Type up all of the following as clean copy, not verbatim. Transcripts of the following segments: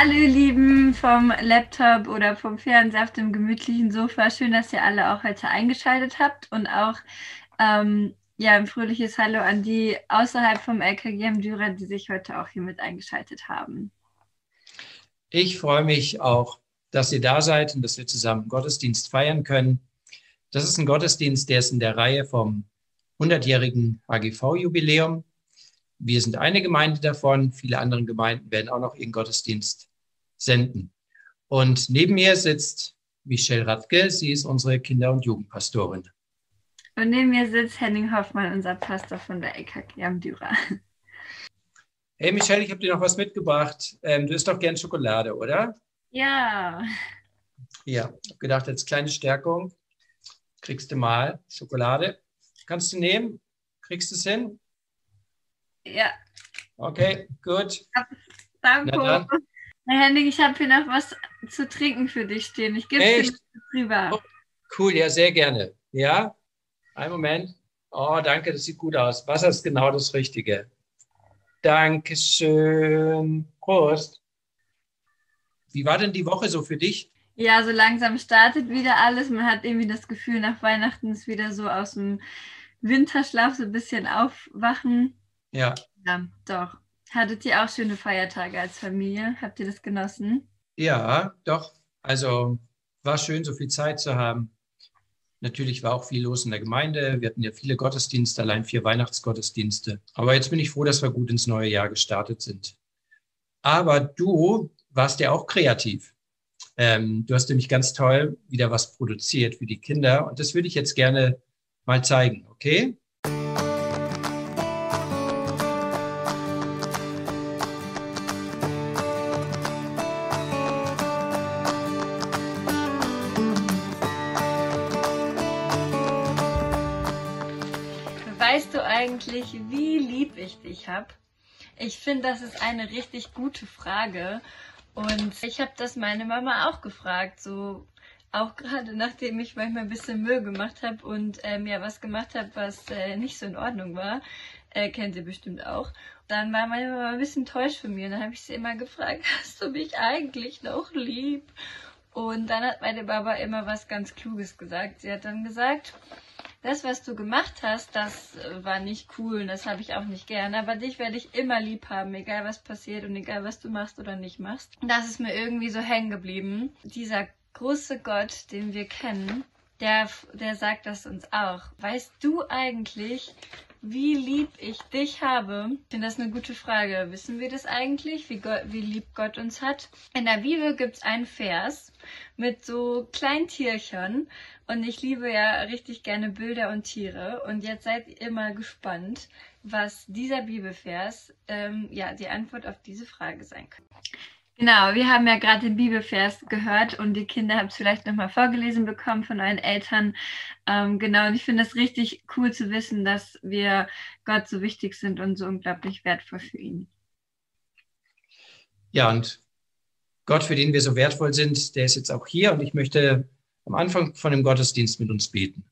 Hallo ihr Lieben vom Laptop oder vom Fernseher auf dem gemütlichen Sofa. Schön, dass ihr alle auch heute eingeschaltet habt und auch ja, ein fröhliches Hallo an die außerhalb vom LKG am Dürer, die sich heute auch hier mit eingeschaltet haben. Ich freue mich auch, dass ihr da seid und dass wir zusammen Gottesdienst feiern können. Das ist ein Gottesdienst, der ist in der Reihe vom 100-jährigen HGV-Jubiläum. Wir sind eine Gemeinde davon. Viele andere Gemeinden werden auch noch ihren Gottesdienst senden. Und neben mir sitzt Michelle Radke. Sie ist unsere Kinder- und Jugendpastorin. Und neben mir sitzt Henning Hoffmann, unser Pastor von der LKG am Dürer. Hey Michelle, ich habe dir noch was mitgebracht. Du isst doch gern Schokolade, oder? Ja. Ja, ich habe gedacht, als kleine Stärkung kriegst du mal Schokolade. Kannst du nehmen? Kriegst du es hin? Ja. Okay, gut. Danke. Na dann. Herr Henning, ich habe hier noch was zu trinken für dich stehen. Ich gebe es dir rüber. Oh, cool, ja, sehr gerne. Ja, einen Moment. Oh, danke, das sieht gut aus. Wasser ist genau das Richtige. Dankeschön. Prost. Wie war denn die Woche so für dich? Ja, so langsam startet wieder alles. Man hat irgendwie das Gefühl, nach Weihnachten ist wieder so aus dem Winterschlaf so ein bisschen aufwachen. Ja. Ja, doch. Hattet ihr auch schöne Feiertage als Familie? Habt ihr das genossen? Ja, doch. Also war schön, so viel Zeit zu haben. Natürlich war auch viel los in der Gemeinde. Wir hatten ja viele Gottesdienste, allein 4 Weihnachtsgottesdienste. Aber jetzt bin ich froh, dass wir gut ins neue Jahr gestartet sind. Aber du warst ja auch kreativ. Du hast nämlich ganz toll wieder was produziert für die Kinder. Und das würde ich jetzt gerne mal zeigen, okay? Weißt du eigentlich, wie lieb ich dich habe? Ich finde, das ist eine richtig gute Frage. Und ich habe das meine Mama auch gefragt, so auch gerade nachdem ich manchmal ein bisschen Müll gemacht habe und ja was gemacht habe, was nicht so in Ordnung war. Kennt ihr bestimmt auch. Dann war meine Mama ein bisschen enttäuscht von mir. Und dann habe ich sie immer gefragt, hast du mich eigentlich noch lieb? Und dann hat meine Mama immer was ganz Kluges gesagt. Sie hat dann gesagt, das, was du gemacht hast, das war nicht cool und das habe ich auch nicht gerne. Aber dich werde ich immer lieb haben, egal was passiert und egal was du machst oder nicht machst. Das ist mir irgendwie so hängen geblieben. Dieser große Gott, den wir kennen, der sagt das uns auch. Weißt du eigentlich, wie lieb ich dich habe? Ich finde das eine gute Frage. Wissen wir das eigentlich, wie lieb Gott uns hat? In der Bibel gibt es einen Vers mit so kleinen Tierchen. Und ich liebe ja richtig gerne Bilder und Tiere. Und jetzt seid ihr immer gespannt, was dieser Bibelvers ja die Antwort auf diese Frage sein kann. Genau, wir haben ja gerade den Bibelvers gehört und die Kinder haben es vielleicht nochmal vorgelesen bekommen von euren Eltern. Genau, und ich finde es richtig cool zu wissen, dass wir Gott so wichtig sind und so unglaublich wertvoll für ihn. Ja, und Gott, für den wir so wertvoll sind, der ist jetzt auch hier und ich möchte am Anfang von dem Gottesdienst mit uns beten.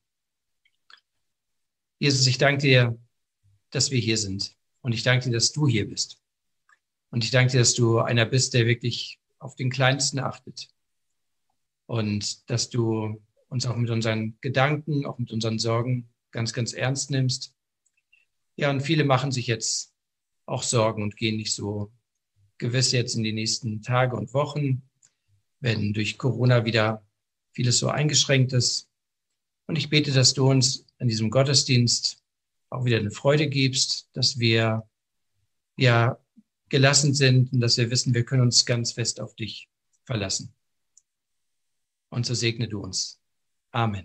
Jesus, ich danke dir, dass wir hier sind und ich danke dir, dass du hier bist. Und ich danke dir, dass du einer bist, der wirklich auf den Kleinsten achtet. Und dass du uns auch mit unseren Gedanken, auch mit unseren Sorgen ganz, ganz ernst nimmst. Ja, und viele machen sich jetzt auch Sorgen und gehen nicht so gewiss jetzt in die nächsten Tage und Wochen, wenn durch Corona wieder vieles so eingeschränkt ist. Und ich bete, dass du uns an diesem Gottesdienst auch wieder eine Freude gibst, dass wir ja gelassen sind und dass wir wissen, wir können uns ganz fest auf dich verlassen. Und so segne du uns. Amen.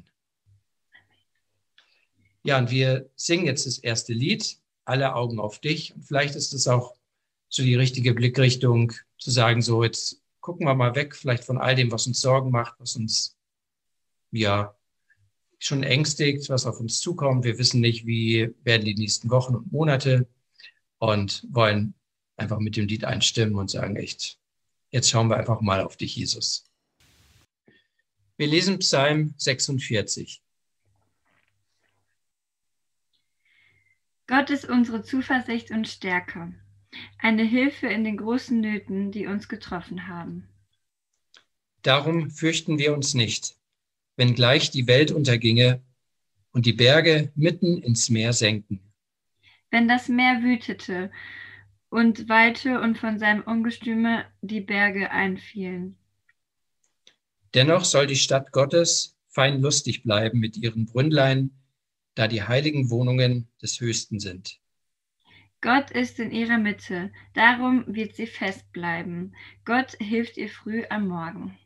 Ja, und wir singen jetzt das erste Lied, Alle Augen auf dich. Und vielleicht ist es auch so die richtige Blickrichtung, zu sagen, so jetzt gucken wir mal weg, vielleicht von all dem, was uns Sorgen macht, was uns ja schon ängstigt, was auf uns zukommt. Wir wissen nicht, wie werden die nächsten Wochen und Monate und wollen einfach mit dem Lied einstimmen und sagen, echt, jetzt schauen wir einfach mal auf dich, Jesus. Wir lesen Psalm 46. Gott ist unsere Zuversicht und Stärke, eine Hilfe in den großen Nöten, die uns getroffen haben. Darum fürchten wir uns nicht, wenngleich die Welt unterginge und die Berge mitten ins Meer senken. Wenn das Meer wütete und wallte und von seinem Ungestüme die Berge einfielen. Dennoch soll die Stadt Gottes fein lustig bleiben mit ihren Brünnlein, da die heiligen Wohnungen des Höchsten sind. Gott ist in ihrer Mitte, darum wird sie fest bleiben. Gott hilft ihr früh am Morgen.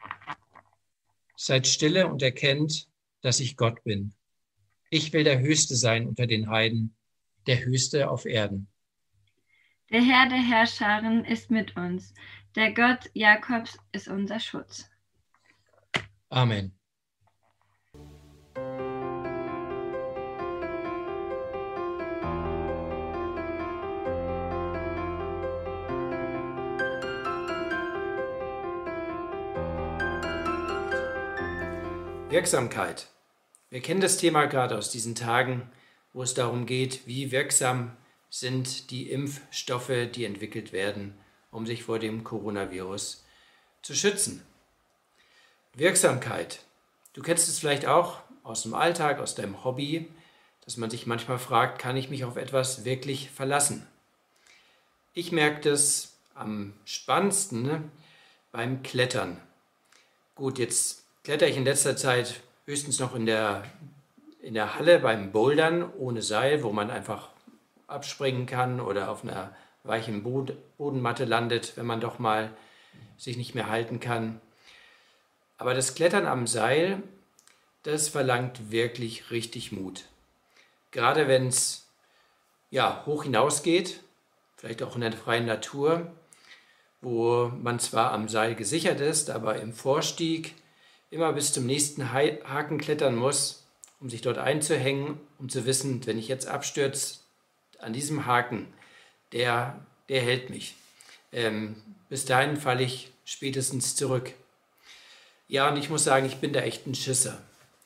Seid stille und erkennt, dass ich Gott bin. Ich will der Höchste sein unter den Heiden, der Höchste auf Erden. Der Herr der Herrscharen ist mit uns. Der Gott Jakobs ist unser Schutz. Amen. Wirksamkeit. Wir kennen das Thema gerade aus diesen Tagen, wo es darum geht, wie wirksam sind die Impfstoffe, die entwickelt werden, um sich vor dem Coronavirus zu schützen. Wirksamkeit. Du kennst es vielleicht auch aus dem Alltag, aus deinem Hobby, dass man sich manchmal fragt, kann ich mich auf etwas wirklich verlassen? Ich merke das am spannendsten beim Klettern. Gut, jetzt klettere ich in letzter Zeit höchstens noch in der Halle beim Bouldern ohne Seil, wo man einfach abspringen kann oder auf einer weichen Bodenmatte landet, wenn man doch mal sich nicht mehr halten kann. Aber das Klettern am Seil, das verlangt wirklich richtig Mut. Gerade wenn es hoch hinausgeht, vielleicht auch in der freien Natur, wo man zwar am Seil gesichert ist, aber im Vorstieg immer bis zum nächsten Haken klettern muss, um sich dort einzuhängen, um zu wissen, wenn ich jetzt abstürze, an diesem Haken, der hält mich. Bis dahin falle ich spätestens zurück. Ja, und ich muss sagen, ich bin da echt ein Schisser.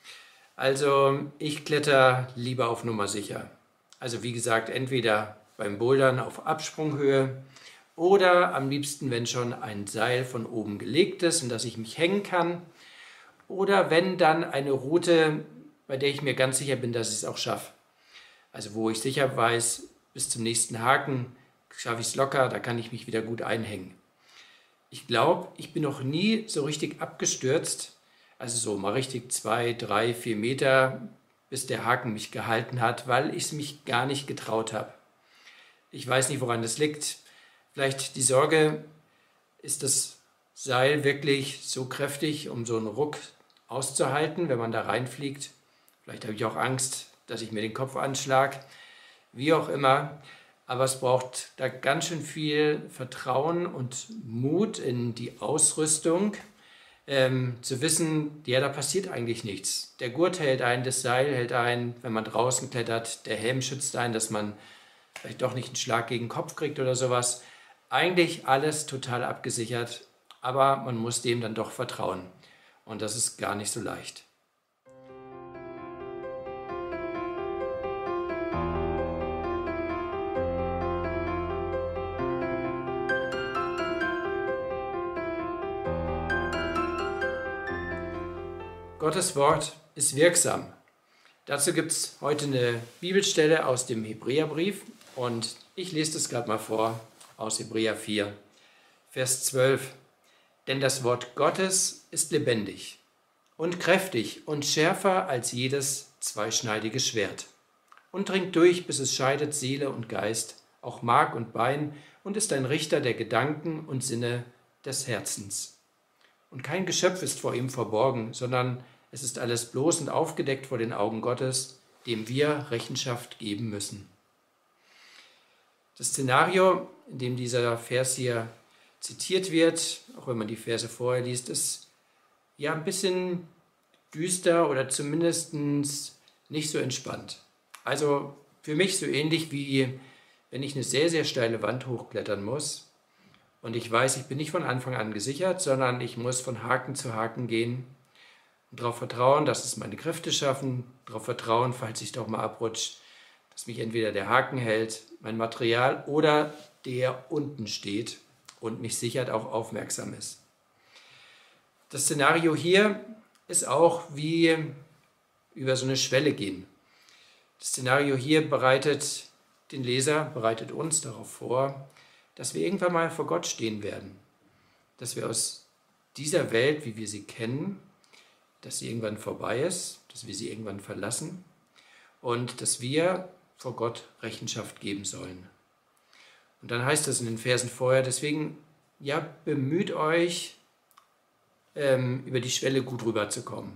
Also ich kletter lieber auf Nummer sicher. Also wie gesagt, entweder beim Bouldern auf Absprunghöhe oder am liebsten, wenn schon ein Seil von oben gelegt ist und dass ich mich hängen kann. Oder wenn dann eine Route, bei der ich mir ganz sicher bin, dass ich es auch schaffe. Also wo ich sicher weiß, bis zum nächsten Haken schaffe ich es locker, da kann ich mich wieder gut einhängen. Ich glaube, ich bin noch nie so richtig abgestürzt, also so mal richtig 2, 3, 4 Meter, bis der Haken mich gehalten hat, weil ich es mich gar nicht getraut habe. Ich weiß nicht, woran das liegt. Vielleicht die Sorge, ist das Seil wirklich so kräftig, um so einen Ruck auszuhalten, wenn man da reinfliegt. Vielleicht habe ich auch Angst, dass ich mir den Kopf anschlage. Wie auch immer. Aber es braucht da ganz schön viel Vertrauen und Mut in die Ausrüstung, zu wissen, ja, da passiert eigentlich nichts. Der Gurt hält ein, das Seil hält ein, wenn man draußen klettert, der Helm schützt einen, dass man vielleicht doch nicht einen Schlag gegen den Kopf kriegt oder sowas. Eigentlich alles total abgesichert, aber man muss dem dann doch vertrauen. Und das ist gar nicht so leicht. Gottes Wort ist wirksam. Dazu gibt es heute eine Bibelstelle aus dem Hebräerbrief und ich lese das gerade mal vor aus Hebräer 4, Vers 12. Denn das Wort Gottes ist lebendig und kräftig und schärfer als jedes zweischneidige Schwert und dringt durch, bis es scheidet Seele und Geist, auch Mark und Bein und ist ein Richter der Gedanken und Sinne des Herzens. Und kein Geschöpf ist vor ihm verborgen, sondern es ist alles bloß und aufgedeckt vor den Augen Gottes, dem wir Rechenschaft geben müssen. Das Szenario, in dem dieser Vers hier zitiert wird, auch wenn man die Verse vorher liest, ist ja ein bisschen düster oder zumindest nicht so entspannt. Also für mich so ähnlich wie wenn ich eine sehr, sehr steile Wand hochklettern muss und ich weiß, ich bin nicht von Anfang an gesichert, sondern ich muss von Haken zu Haken gehen und darauf vertrauen, dass es meine Kräfte schaffen, darauf vertrauen, falls ich doch mal abrutsche, dass mich entweder der Haken hält, mein Material oder der unten steht und mich sichert, auch aufmerksam ist. Das Szenario hier ist auch wie über so eine Schwelle gehen. Das Szenario hier bereitet den Leser, bereitet uns darauf vor, dass wir irgendwann mal vor Gott stehen werden. Dass wir aus dieser Welt, wie wir sie kennen, dass sie irgendwann vorbei ist, dass wir sie irgendwann verlassen und dass wir vor Gott Rechenschaft geben sollen. Und dann heißt es in den Versen vorher, deswegen, ja, bemüht euch, über die Schwelle gut rüberzukommen.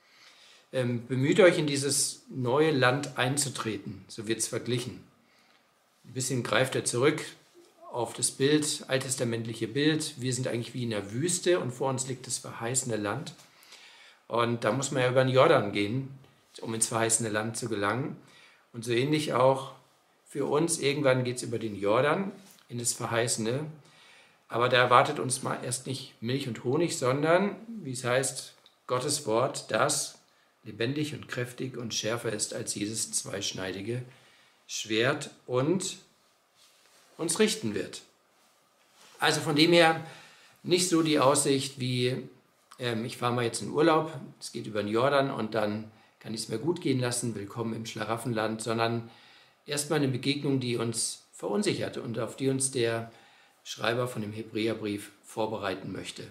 Bemüht euch, in dieses neue Land einzutreten, so wird es verglichen. Ein bisschen greift er zurück auf das Bild, alttestamentliche Bild. Wir sind eigentlich wie in der Wüste und vor uns liegt das verheißene Land. Und da muss man ja über den Jordan gehen, um ins verheißene Land zu gelangen. Und so ähnlich auch für uns, irgendwann geht es über den Jordan in das Verheißene. Aber da erwartet uns mal erst nicht Milch und Honig, sondern, wie es heißt, Gottes Wort, das lebendig und kräftig und schärfer ist als jedes zweischneidige Schwert und uns richten wird. Also von dem her nicht so die Aussicht wie, ich fahre mal jetzt in Urlaub, es geht über den Jordan und dann kann ich es mir gut gehen lassen, willkommen im Schlaraffenland, sondern erstmal eine Begegnung, die uns verunsichert und auf die uns der Schreiber von dem Hebräerbrief vorbereiten möchte.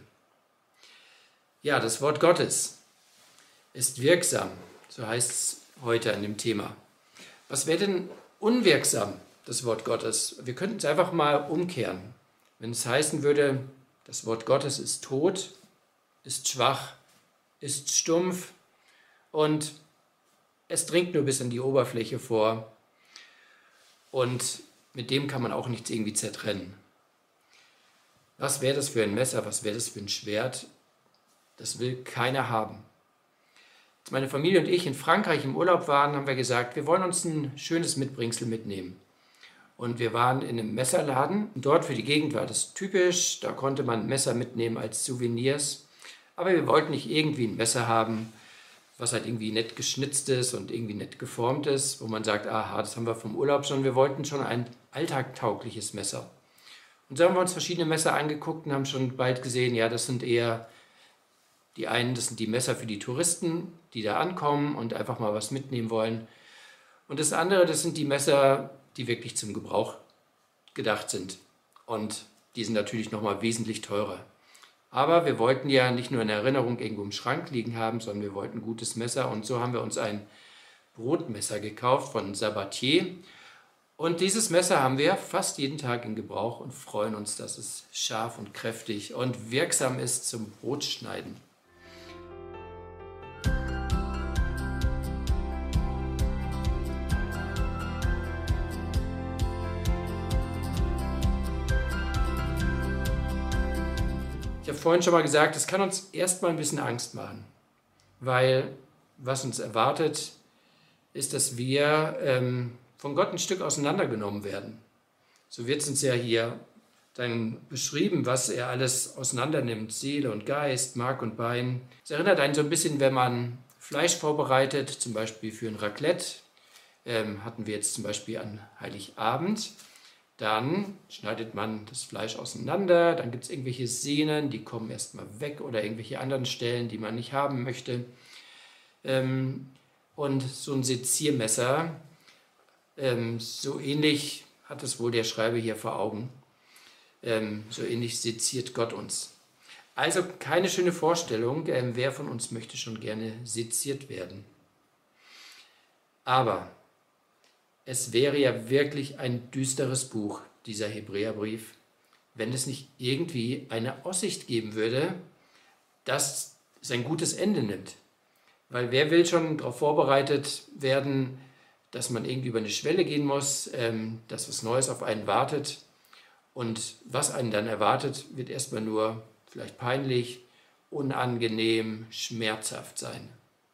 Ja, das Wort Gottes ist wirksam, so heißt es heute an dem Thema. Was wäre denn unwirksam, das Wort Gottes? Wir könnten es einfach mal umkehren. Wenn es heißen würde, das Wort Gottes ist tot, ist schwach, ist stumpf und es dringt nur bis an die Oberfläche vor und mit dem kann man auch nichts irgendwie zertrennen. Was wäre das für ein Messer, was wäre das für ein Schwert? Das will keiner haben. Als meine Familie und ich in Frankreich im Urlaub waren, haben wir gesagt, wir wollen uns ein schönes Mitbringsel mitnehmen. Und wir waren in einem Messerladen. Und dort für die Gegend war das typisch. Da konnte man Messer mitnehmen als Souvenirs. Aber wir wollten nicht irgendwie ein Messer haben, was halt irgendwie nett geschnitzt ist und irgendwie nett geformt ist, wo man sagt, aha, das haben wir vom Urlaub schon. Wir wollten schon ein alltagtaugliches Messer. Und so haben wir uns verschiedene Messer angeguckt und haben schon bald gesehen, ja, das sind eher die einen, das sind die Messer für die Touristen, die da ankommen und einfach mal was mitnehmen wollen. Und das andere, das sind die Messer, die wirklich zum Gebrauch gedacht sind. Und die sind natürlich nochmal wesentlich teurer. Aber wir wollten ja nicht nur eine Erinnerung irgendwo im Schrank liegen haben, sondern wir wollten ein gutes Messer. Und so haben wir uns ein Brotmesser gekauft von Sabatier. Und dieses Messer haben wir fast jeden Tag in Gebrauch und freuen uns, dass es scharf und kräftig und wirksam ist zum Brotschneiden. Ich habe vorhin schon mal gesagt, es kann uns erstmal ein bisschen Angst machen, weil was uns erwartet, ist, dass wir von Gott ein Stück auseinandergenommen werden. So wird es uns ja hier dann beschrieben, was er alles auseinandernimmt, Seele und Geist, Mark und Bein. Es erinnert einen so ein bisschen, wenn man Fleisch vorbereitet, zum Beispiel für ein Raclette, hatten wir jetzt zum Beispiel an Heiligabend. Dann schneidet man das Fleisch auseinander, dann gibt es irgendwelche Sehnen, die kommen erstmal weg oder irgendwelche anderen Stellen, die man nicht haben möchte. Und so ein Seziermesser, so ähnlich hat es wohl der Schreiber hier vor Augen, so ähnlich seziert Gott uns. Also keine schöne Vorstellung, wer von uns möchte schon gerne seziert werden. Aber es wäre ja wirklich ein düsteres Buch, dieser Hebräerbrief, wenn es nicht irgendwie eine Aussicht geben würde, dass es ein gutes Ende nimmt. Weil wer will schon darauf vorbereitet werden, dass man irgendwie über eine Schwelle gehen muss, dass was Neues auf einen wartet. Und was einen dann erwartet, wird erstmal nur vielleicht peinlich, unangenehm, schmerzhaft sein.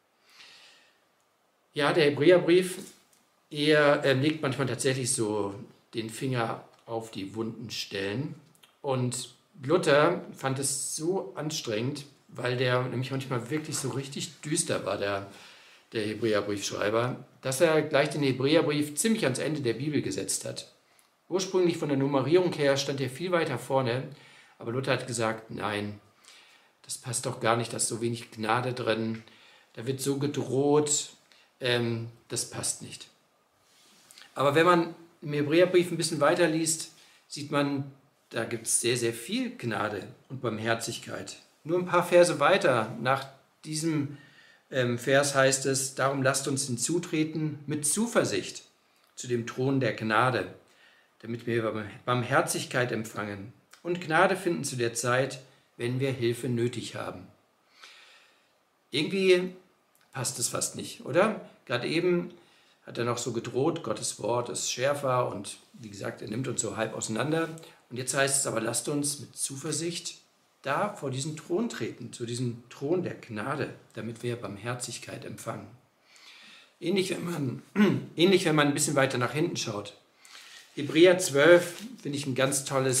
Ja, der Hebräerbrief, er legt manchmal tatsächlich so den Finger auf die wunden Stellen. Und Luther fand es so anstrengend, weil der nämlich manchmal wirklich so richtig düster war, der Hebräerbriefschreiber, dass er gleich den Hebräerbrief ziemlich ans Ende der Bibel gesetzt hat. Ursprünglich von der Nummerierung her stand er viel weiter vorne, aber Luther hat gesagt, nein, das passt doch gar nicht, da ist so wenig Gnade drin, da wird so gedroht, das passt nicht. Aber wenn man im Hebräerbrief ein bisschen weiter liest, sieht man, da gibt es sehr, sehr viel Gnade und Barmherzigkeit. Nur ein paar Verse weiter, nach diesem Vers heißt es, darum lasst uns hinzutreten mit Zuversicht zu dem Thron der Gnade, damit wir Barmherzigkeit empfangen und Gnade finden zu der Zeit, wenn wir Hilfe nötig haben. Irgendwie passt es fast nicht, oder? Gerade eben hat er noch so gedroht, Gottes Wort ist schärfer und wie gesagt, er nimmt uns so halb auseinander. Und jetzt heißt es aber, lasst uns mit Zuversicht da vor diesen Thron treten, zu diesem Thron der Gnade, damit wir Barmherzigkeit empfangen. Ähnlich, wenn man ein bisschen weiter nach hinten schaut. Hebräer 12 finde ich einen ganz tollen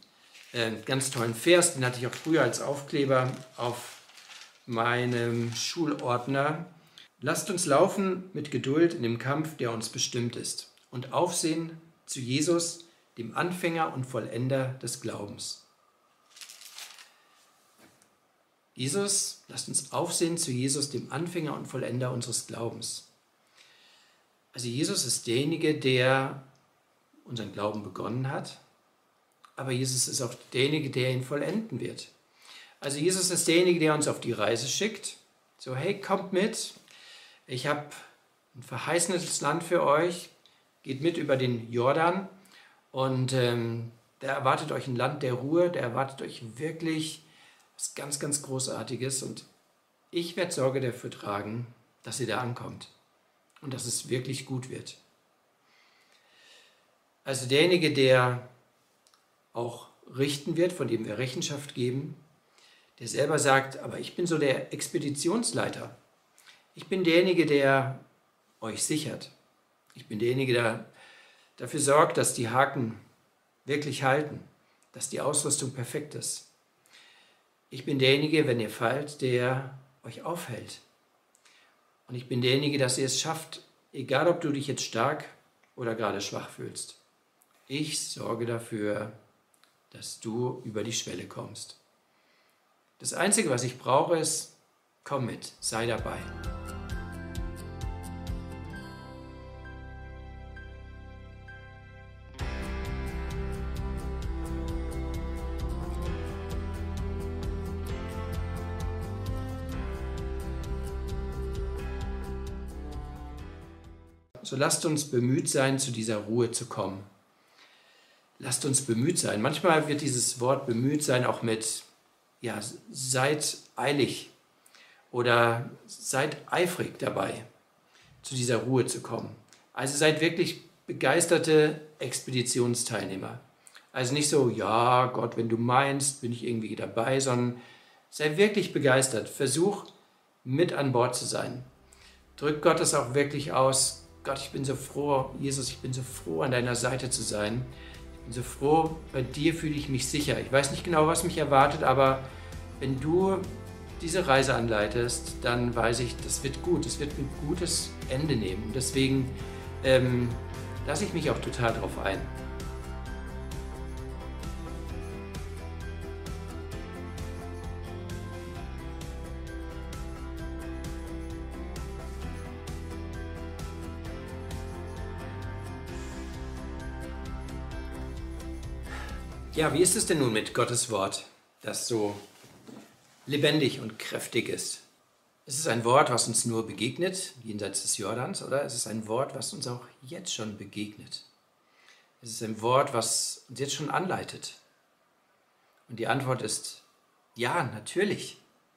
Vers, den hatte ich auch früher als Aufkleber auf meinem Schulordner. Lasst uns laufen mit Geduld in dem Kampf, der uns bestimmt ist, und aufsehen zu Jesus, dem Anfänger und Vollender des Glaubens. Lasst uns aufsehen zu Jesus, dem Anfänger und Vollender unseres Glaubens. Also Jesus ist derjenige, der unseren Glauben begonnen hat, aber Jesus ist auch derjenige, der ihn vollenden wird. Also Jesus ist derjenige, der uns auf die Reise schickt. So, hey, kommt mit, ich habe ein verheißenes Land für euch, geht mit über den Jordan und da erwartet euch ein Land der Ruhe, da erwartet euch wirklich was ganz, ganz Großartiges und ich werde Sorge dafür tragen, dass ihr da ankommt und dass es wirklich gut wird. Also derjenige, der auch richten wird, von dem wir Rechenschaft geben, der selber sagt, aber ich bin so der Expeditionsleiter. Ich bin derjenige, der euch sichert. Ich bin derjenige, der dafür sorgt, dass die Haken wirklich halten, dass die Ausrüstung perfekt ist. Ich bin derjenige, wenn ihr fallt, der euch aufhält. Und ich bin derjenige, dass ihr es schafft, egal ob du dich jetzt stark oder gerade schwach fühlst. Ich sorge dafür, dass du über die Schwelle kommst. Das Einzige, was ich brauche, ist, komm mit, sei dabei. So lasst uns bemüht sein, zu dieser Ruhe zu kommen. Lasst uns bemüht sein. Manchmal wird dieses Wort bemüht sein auch mit, ja, seid eilig oder seid eifrig dabei, zu dieser Ruhe zu kommen. Also seid wirklich begeisterte Expeditionsteilnehmer. Also nicht so, ja Gott, wenn du meinst, bin ich irgendwie dabei, sondern sei wirklich begeistert. Versuch, mit an Bord zu sein. Drück Gott das auch wirklich aus. Gott, ich bin so froh, Jesus, ich bin so froh, an deiner Seite zu sein. Ich bin so froh, bei dir fühle ich mich sicher. Ich weiß nicht genau, was mich erwartet, aber wenn du diese Reise anleitest, dann weiß ich, das wird gut. Es wird ein gutes Ende nehmen. Und deswegen lasse ich mich auch total drauf ein. Ja, wie ist es denn nun mit Gottes Wort, das so lebendig und kräftig ist? Ist es ein Wort, was uns nur begegnet, jenseits des Jordans, oder ist es ein Wort, was uns auch jetzt schon begegnet? Ist es ein Wort, was uns jetzt schon anleitet? Und die Antwort ist ja, natürlich.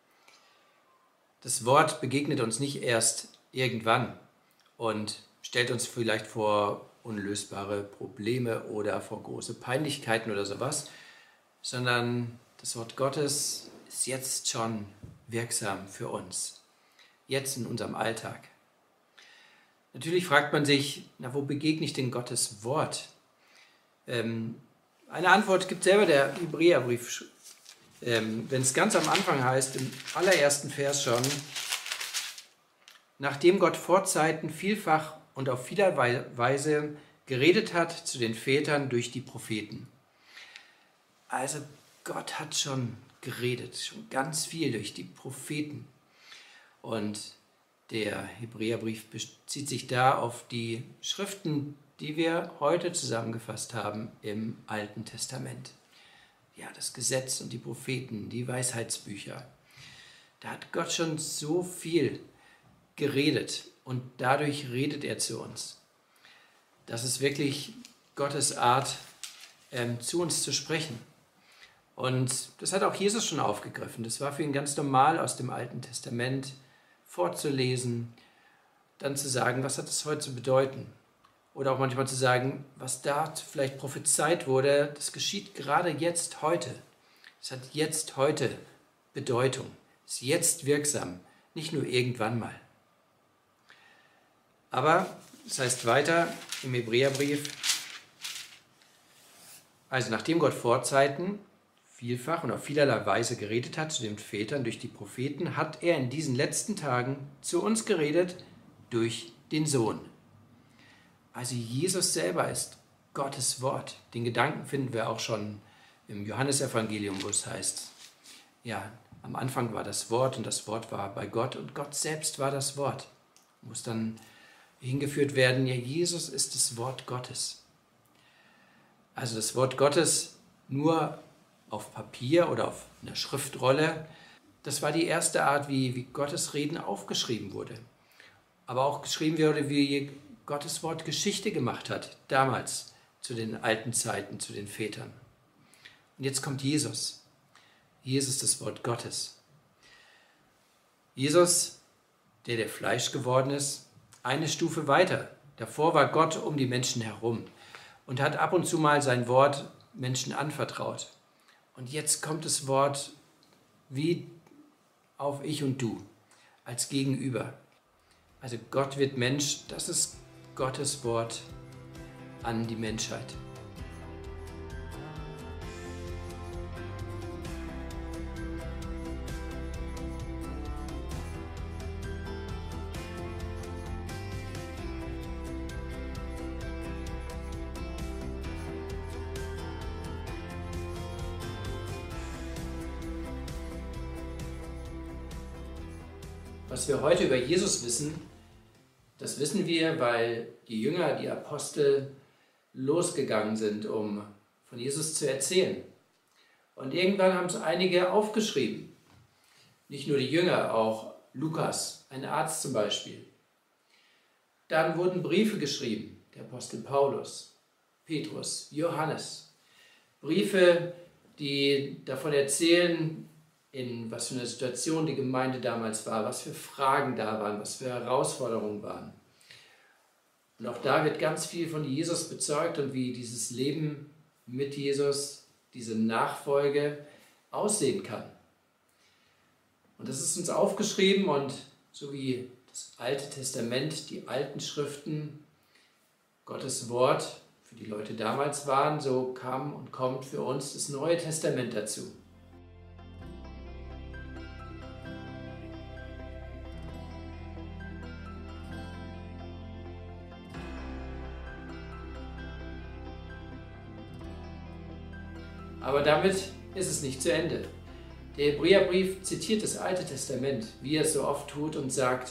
Das Wort begegnet uns nicht erst irgendwann und stellt uns vielleicht vor unlösbare Probleme oder vor große Peinlichkeiten oder sowas, sondern das Wort Gottes ist jetzt schon wirksam für uns, jetzt in unserem Alltag. Natürlich fragt man sich, na, wo begegne ich denn Gottes Wort? Eine Antwort gibt selber der Hebräerbrief, wenn es ganz am Anfang heißt, im allerersten Vers schon, nachdem Gott vor Zeiten vielfach und auf vielerlei Weise geredet hat zu den Vätern durch die Propheten. Also Gott hat schon geredet, schon ganz viel durch die Propheten. Und der Hebräerbrief bezieht sich da auf die Schriften, die wir heute zusammengefasst haben im Alten Testament. Ja, das Gesetz und die Propheten, die Weisheitsbücher. Da hat Gott schon so viel geredet und dadurch redet er zu uns. Das ist wirklich Gottes Art, zu uns zu sprechen. Und das hat auch Jesus schon aufgegriffen. Das war für ihn ganz normal, aus dem Alten Testament vorzulesen, dann zu sagen, was hat das heute zu bedeuten? Oder auch manchmal zu sagen, was da vielleicht prophezeit wurde, das geschieht gerade jetzt, heute. Es hat jetzt, heute Bedeutung. Es ist jetzt wirksam, nicht nur irgendwann mal. Aber es heißt weiter im Hebräerbrief, also nachdem Gott vor Zeiten vielfach und auf vielerlei Weise geredet hat zu den Vätern durch die Propheten, hat er in diesen letzten Tagen zu uns geredet durch den Sohn. Also Jesus selber ist Gottes Wort. Den Gedanken finden wir auch schon im Johannesevangelium, wo es heißt, ja, am Anfang war das Wort und das Wort war bei Gott und Gott selbst war das Wort. Muss dann hingeführt werden, ja, Jesus ist das Wort Gottes. Also das Wort Gottes nur auf Papier oder auf einer Schriftrolle, das war die erste Art, wie Gottes Reden aufgeschrieben wurde. Aber auch geschrieben wurde, wie Gottes Wort Geschichte gemacht hat, damals, zu den alten Zeiten, zu den Vätern. Und jetzt kommt Jesus. Jesus, das Wort Gottes. Jesus, der Fleisch geworden ist, eine Stufe weiter. Davor war Gott um die Menschen herum und hat ab und zu mal sein Wort Menschen anvertraut. Und jetzt kommt das Wort wie auf ich und du, als Gegenüber. Also Gott wird Mensch, das ist Gottes Wort an die Menschheit. Was wir heute über Jesus wissen, das wissen wir, weil die Jünger, die Apostel, losgegangen sind, um von Jesus zu erzählen. Und irgendwann haben es einige aufgeschrieben. Nicht nur die Jünger, auch Lukas, ein Arzt zum Beispiel. Dann wurden Briefe geschrieben, der Apostel Paulus, Petrus, Johannes. Briefe, die davon erzählen, in was für einer Situation die Gemeinde damals war, was für Fragen da waren, was für Herausforderungen waren. Und auch da wird ganz viel von Jesus bezeugt und wie dieses Leben mit Jesus, diese Nachfolge aussehen kann. Und das ist uns aufgeschrieben und so wie das Alte Testament, die alten Schriften, Gottes Wort für die Leute damals waren, so kam und kommt für uns das Neue Testament dazu. Aber damit ist es nicht zu Ende. Der Hebräerbrief zitiert das Alte Testament, wie er es so oft tut und sagt,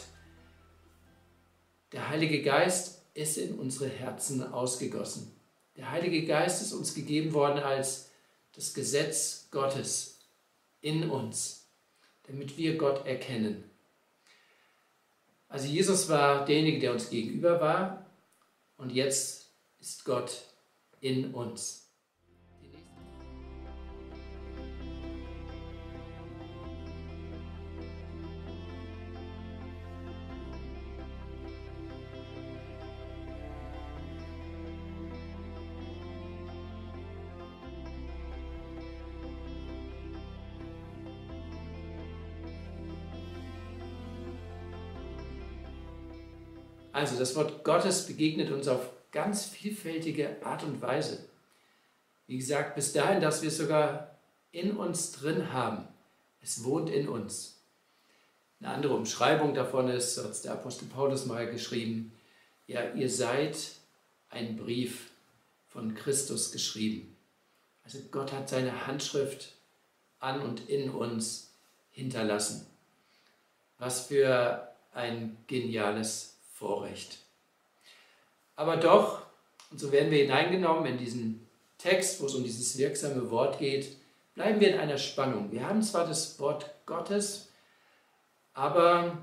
der Heilige Geist ist in unsere Herzen ausgegossen. Der Heilige Geist ist uns gegeben worden als das Gesetz Gottes in uns, damit wir Gott erkennen. Also Jesus war derjenige, der uns gegenüber war und jetzt ist Gott in uns. Also das Wort Gottes begegnet uns auf ganz vielfältige Art und Weise. Wie gesagt, bis dahin, dass wir es sogar in uns drin haben. Es wohnt in uns. Eine andere Umschreibung davon ist, hat der Apostel Paulus mal geschrieben, ja, ihr seid ein Brief von Christus geschrieben. Also Gott hat seine Handschrift an und in uns hinterlassen. Was für ein geniales Vorrecht. Aber doch, und so werden wir hineingenommen in diesen Text, wo es um dieses wirksame Wort geht, bleiben wir in einer Spannung. Wir haben zwar das Wort Gottes, aber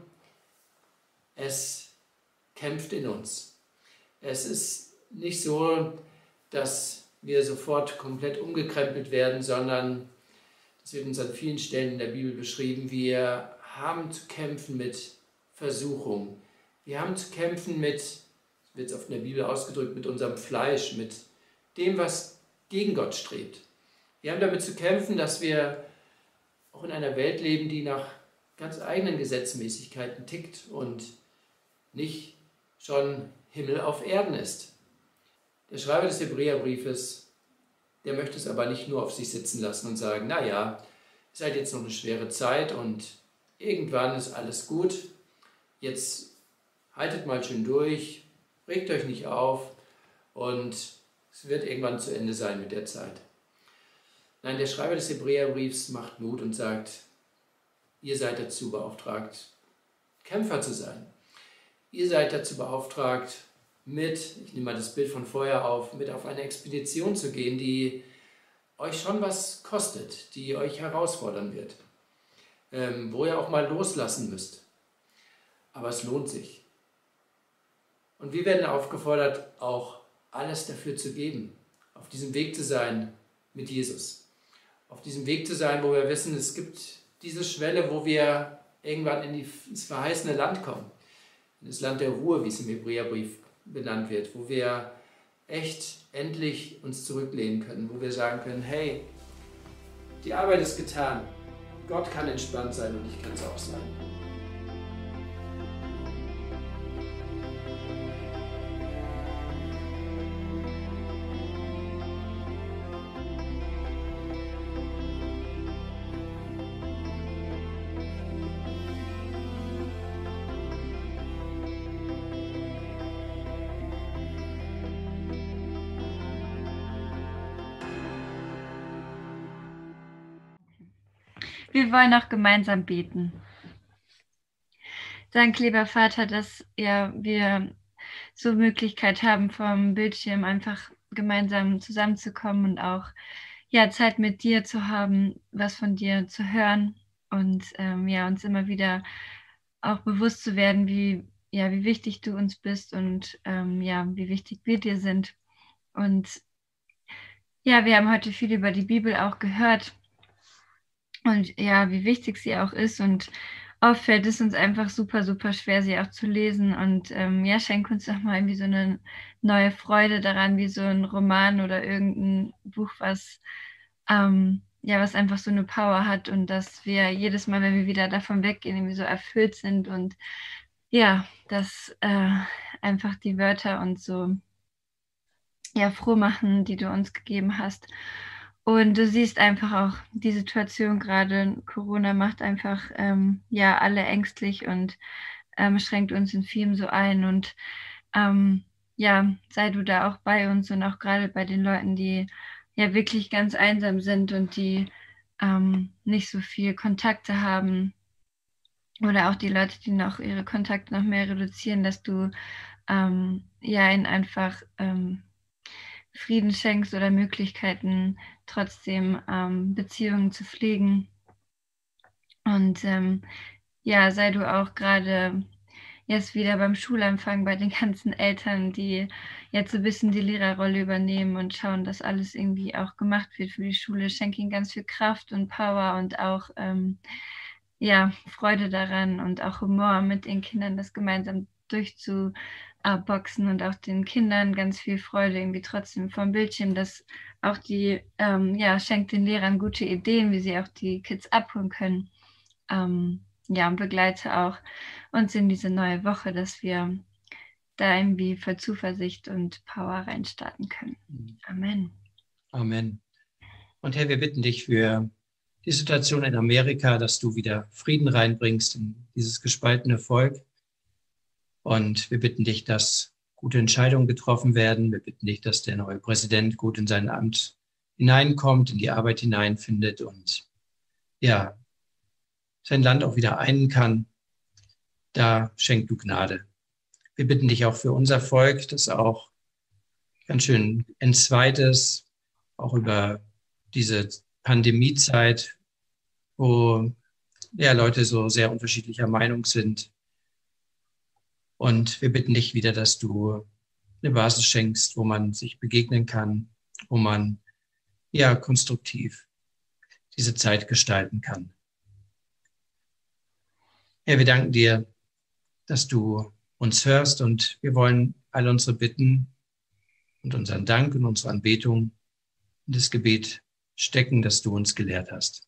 es kämpft in uns. Es ist nicht so, dass wir sofort komplett umgekrempelt werden, sondern, das wird uns an vielen Stellen in der Bibel beschrieben, wir haben zu kämpfen mit Versuchung. Wir haben zu kämpfen mit, wird es oft in der Bibel ausgedrückt, mit unserem Fleisch, mit dem, was gegen Gott strebt. Wir haben damit zu kämpfen, dass wir auch in einer Welt leben, die nach ganz eigenen Gesetzmäßigkeiten tickt und nicht schon Himmel auf Erden ist. Der Schreiber des Hebräerbriefes, der möchte es aber nicht nur auf sich sitzen lassen und sagen, naja, es ist halt jetzt noch eine schwere Zeit und irgendwann ist alles gut, jetzt haltet mal schön durch, regt euch nicht auf und es wird irgendwann zu Ende sein mit der Zeit. Nein, der Schreiber des Hebräerbriefs macht Mut und sagt, ihr seid dazu beauftragt, Kämpfer zu sein. Ihr seid dazu beauftragt, ich nehme mal das Bild von vorher auf, mit auf eine Expedition zu gehen, die euch schon was kostet, die euch herausfordern wird, wo ihr auch mal loslassen müsst. Aber es lohnt sich. Und wir werden aufgefordert, auch alles dafür zu geben, auf diesem Weg zu sein mit Jesus. Auf diesem Weg zu sein, wo wir wissen, es gibt diese Schwelle, wo wir irgendwann ins verheißene Land kommen. In das Land der Ruhe, wie es im Hebräerbrief benannt wird, wo wir echt endlich uns zurücklehnen können, wo wir sagen können, hey, die Arbeit ist getan, Gott kann entspannt sein und ich kann es auch sein. Wir wollen auch gemeinsam beten. Danke, lieber Vater, dass wir so Möglichkeit haben, vom Bildschirm einfach gemeinsam zusammenzukommen und auch Zeit mit dir zu haben, was von dir zu hören und uns immer wieder auch bewusst zu werden, wie wichtig du uns bist und wie wichtig wir dir sind. Und wir haben heute viel über die Bibel auch gehört. Und wie wichtig sie auch ist und oft fällt es uns einfach super, super schwer, sie auch zu lesen und schenk uns doch mal irgendwie so eine neue Freude daran, wie so ein Roman oder irgendein Buch, was einfach so eine Power hat und dass wir jedes Mal, wenn wir wieder davon weggehen, irgendwie so erfüllt sind und dass einfach die Wörter uns so froh machen, die du uns gegeben hast. Und du siehst einfach auch die Situation gerade, Corona macht einfach alle ängstlich und schränkt uns in vielem so ein. Und sei du da auch bei uns und auch gerade bei den Leuten, die wirklich ganz einsam sind und die nicht so viel Kontakte haben. Oder auch die Leute, die noch ihre Kontakte noch mehr reduzieren, dass du ihnen einfach Frieden schenkst oder Möglichkeiten, trotzdem Beziehungen zu pflegen. Und sei du auch gerade jetzt wieder beim Schulempfang bei den ganzen Eltern, die jetzt so ein bisschen die Lehrerrolle übernehmen und schauen, dass alles irgendwie auch gemacht wird für die Schule. Schenk ihnen ganz viel Kraft und Power und auch Freude daran und auch Humor mit den Kindern, das gemeinsam durchzuboxen und auch den Kindern ganz viel Freude irgendwie trotzdem vom Bildschirm, dass auch die, schenkt den Lehrern gute Ideen, wie sie auch die Kids abholen können. Und begleite auch uns in diese neue Woche, dass wir da irgendwie voll Zuversicht und Power reinstarten können. Amen. Amen. Und Herr, wir bitten dich für die Situation in Amerika, dass du wieder Frieden reinbringst in dieses gespaltene Volk. Und wir bitten dich, dass gute Entscheidungen getroffen werden. Wir bitten dich, dass der neue Präsident gut in sein Amt hineinkommt, in die Arbeit hineinfindet und ja, sein Land auch wieder einen kann. Da schenk du Gnade. Wir bitten dich auch für unser Volk, das auch ganz schön entzweit ist, auch über diese Pandemiezeit, wo ja, Leute so sehr unterschiedlicher Meinung sind. Und wir bitten dich wieder, dass du eine Basis schenkst, wo man sich begegnen kann, wo man ja konstruktiv diese Zeit gestalten kann. Ja, wir danken dir, dass du uns hörst und wir wollen all unsere Bitten und unseren Dank und unsere Anbetung in das Gebet stecken, das du uns gelehrt hast.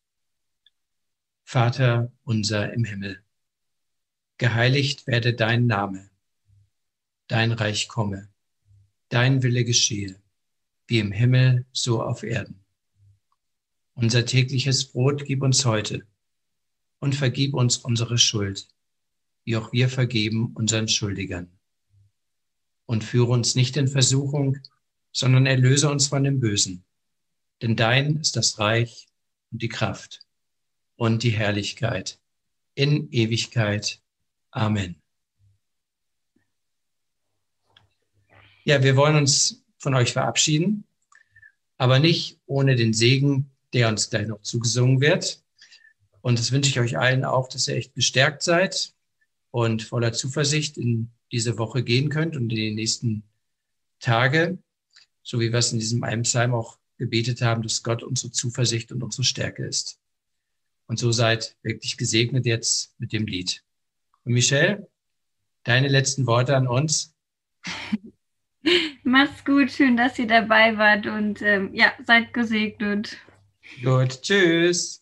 Vater unser im Himmel, geheiligt werde dein Name, dein Reich komme, dein Wille geschehe, wie im Himmel, so auf Erden. Unser tägliches Brot gib uns heute und vergib uns unsere Schuld, wie auch wir vergeben unseren Schuldigern. Und führe uns nicht in Versuchung, sondern erlöse uns von dem Bösen. Denn dein ist das Reich und die Kraft und die Herrlichkeit in Ewigkeit. Amen. Ja, wir wollen uns von euch verabschieden, aber nicht ohne den Segen, der uns gleich noch zugesungen wird. Und das wünsche ich euch allen auch, dass ihr echt gestärkt seid und voller Zuversicht in diese Woche gehen könnt und in die nächsten Tage, so wie wir es in diesem einen Psalm auch gebetet haben, dass Gott unsere Zuversicht und unsere Stärke ist. Und so seid wirklich gesegnet jetzt mit dem Lied. Und Michelle, deine letzten Worte an uns? Macht's gut, schön, dass ihr dabei wart und ja, seid gesegnet. Gut, tschüss.